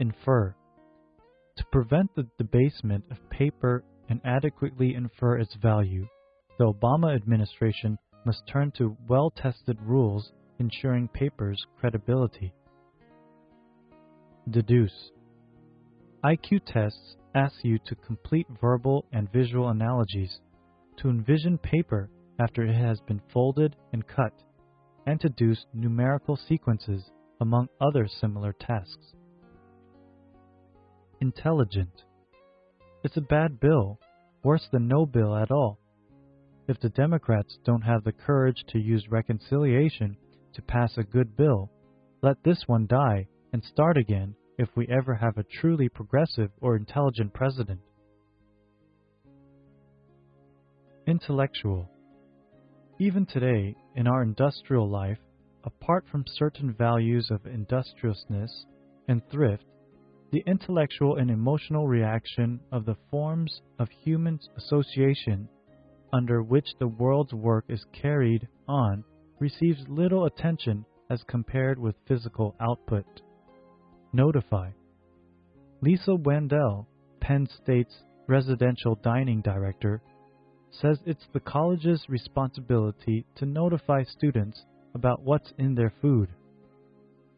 infer. To prevent the debasement of paper and adequately infer its value, the Obama administration must turn to well-tested rules ensuring paper's credibility. Deduce. IQ tests ask you to complete verbal and visual analogies, to envision paper after it has been folded and cut, and to deduce numerical sequences, among other similar tasks. Intelligent. It's a bad bill, worse than no bill at all. If the Democrats don't have the courage to use reconciliation to pass a good bill, let this one die and start again if we ever have a truly progressive or intelligent president. Intellectual. Even today, in our industrial life, apart from certain values of industriousness and thrift, the intellectual and emotional reaction of the forms of human association under which the world's work is carried on receives little attention as compared with physical output. Notify. Lisa Wandel, Penn State's residential dining director, says it's the college's responsibility to notify students about what's in their food.